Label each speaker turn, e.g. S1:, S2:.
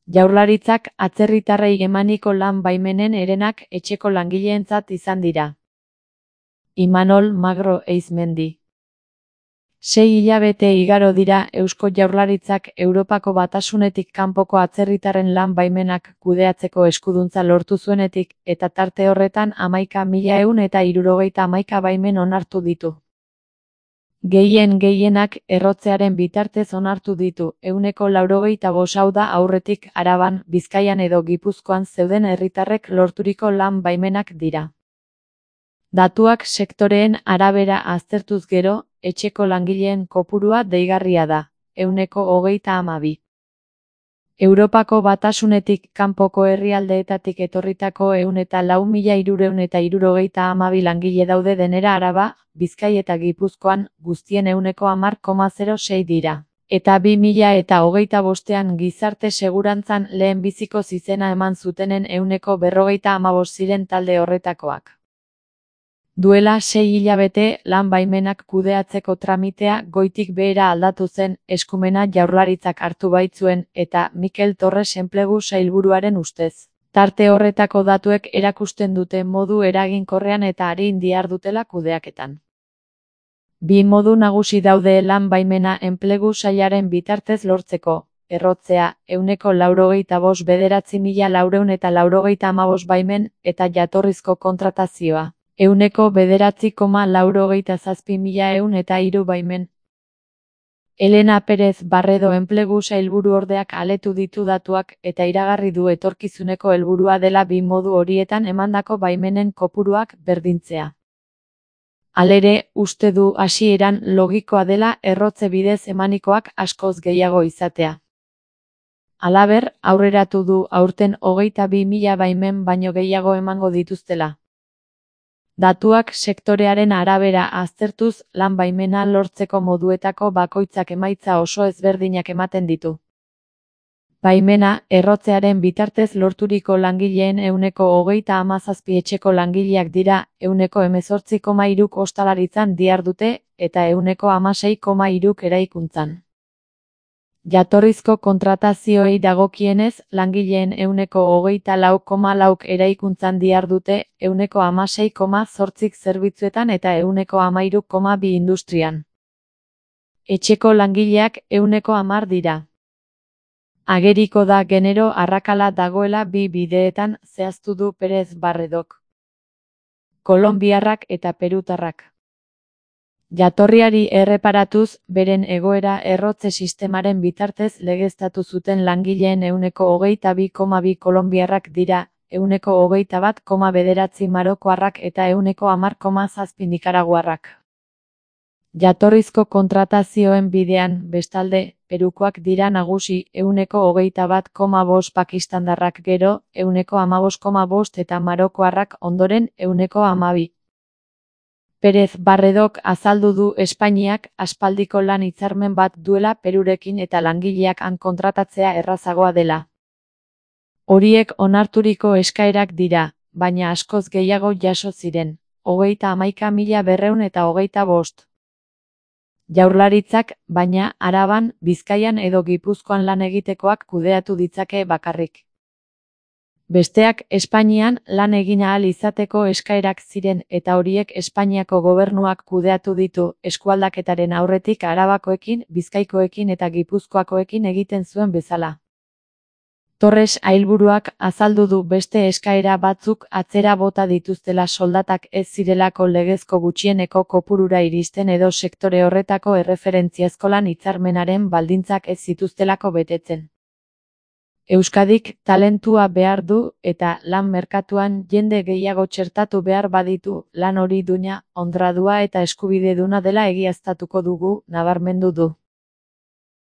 S1: Jaurlaritzak atzerritarrei emaniko lan baimenen herenak etxeko langileentzat izan dira. Imanol Magro Eizmendi. 6 hilabete igaro dira Eusko Jaurlaritzak Europako Batasunetik kanpoko atzerritarren lan baimenak kudeatzeko eskuduntza lortu zuenetik, eta tarte horretan 11.171 baimen onartu ditu. Gehienak errotzearen bitartez onartu ditu, 95%, hau da aurretik Araban, Bizkaian edo Gipuzkoan zeuden herritarrek lorturiko lan baimenak dira. Datuak sektoreen arabera aztertuz gero, etxeko langileen kopurua deigarria da, 32%. Europako Batasunetik kanpoko herrialdeetatik etorritako 104.372 langile daude denera Araba, Bizkai eta Gipuzkoan, guztien 10,06 dira. Eta 2025an gizarte segurantzan lehenbiziko izena eman zutenen 45% ziren talde horretakoak. Duela 6 hilabete lan baimenak kudeatzeko tramitea goitik behera aldatu zen, eskumena Jaurlaritzak hartu baitzuen, eta Mikel Torres enplegu sailburuaren ustez. Tarte horretako datuek erakusten dute modu eraginkorrean eta arin dihardutela kudeaketan. Bi modu nagusi daude lan baimena enplegu sailaren bitartez lortzeko: errotzea, 95.994.495 baimen, eta jatorrizko kontratazioa, 9,97.103 baimen. Elena Pérez Barredo enplegu sailburuordeak aletu ditu datuak, eta iragarri du etorkizuneko helburua dela bi modu horietan emandako baimenen kopuruak berdintzea. Halere, uste du hasieran logikoa dela errotze bidez emanikoak askoz gehiago izatea. Halaber, aurreratu du aurten 22.000 baimen baino gehiago emango dituztela. Datuak sektorearen arabera aztertuz, lan baimena lortzeko moduetako bakoitzak emaitza oso ezberdinak ematen ditu. Baimena, errotzearen bitartez lorturiko langileen 37% etxeko langileak dira, 18,3 ostalaritzan dihardute, eta 16,3 eraikuntzan. Jatorrizko kontratazioei dagokienez, langileen 24,4 eraikuntzan dihardute, 16,8 zerbitzuetan eta 13,2 industrian. Etxeko langileak 10 dira. Ageriko da genero arrakala dagoela bi bideetan, zehaztu du Pérez Barredok. Kolonbiarrak eta perutarrak. Jatorriari erreparatuz, beren egoera errotze sistemaren bitartez legeztatu zuten langileen 22,2 kolonbiarrak dira, 21,9 marokoarrak eta 10,7 nikaraguarrak. Jatorrizko kontratazioen bidean, bestalde, perukoak dira nagusi, 21,5 pakistandarrak gero, 15,5 eta marokoarrak ondoren 12,2. Pérez Barredok azaldu du Espainiak aspaldiko lan hitzarmen bat duela Perurekin eta langileak han kontratatzea errazagoa dela. Horiek onarturiko eskaerak dira, baina askoz gehiago jaso ziren, 31.225. Jaurlaritzak, baina, Araban, Bizkaian edo Gipuzkoan lan egitekoak kudeatu ditzake bakarrik. Besteak Espainian lan egin ahal izateko eskaerak ziren eta horiek Espainiako gobernuak kudeatu ditu, eskualdaketaren aurretik Arabakoekin, Bizkaikoekin eta Gipuzkoakoekin egiten zuen bezala. Torres sailburuak azaldu du beste eskaera batzuk atzera bota dituztela soldatak ez zirelako legezko gutxieneko kopurura iristen edo sektore horretako erreferentziazko lan hitzarmenaren baldintzak ez zituztelako betetzen. Euskadik talentua behar du eta lan merkatuan jende gehiago txertatu behar baditu, lan hori duina, hondradua eta eskubideduna dela egiaztatuko dugu, nabarmendu du.